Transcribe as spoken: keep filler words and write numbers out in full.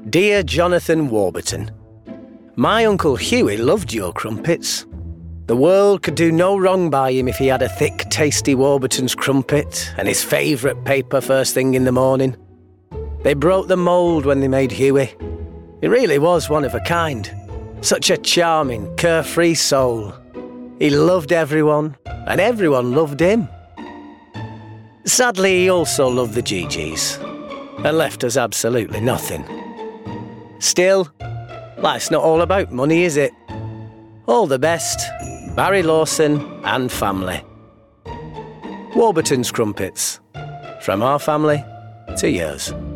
Dear Jonathan Warburton, my Uncle Hughie loved your crumpets. The world could do no wrong by him if he had a thick, tasty Warburton's crumpet and his favourite paper first thing in the morning. They broke the mould when they made Hughie. He really was one of a kind. Such a charming, carefree soul. He loved everyone, and everyone loved him. Sadly, he also loved the Gee Gees, and left us absolutely nothing. Still, life's not all about money, is it? All the best, Barry Lawson and family. Warburton's Crumpets. From our family to yours.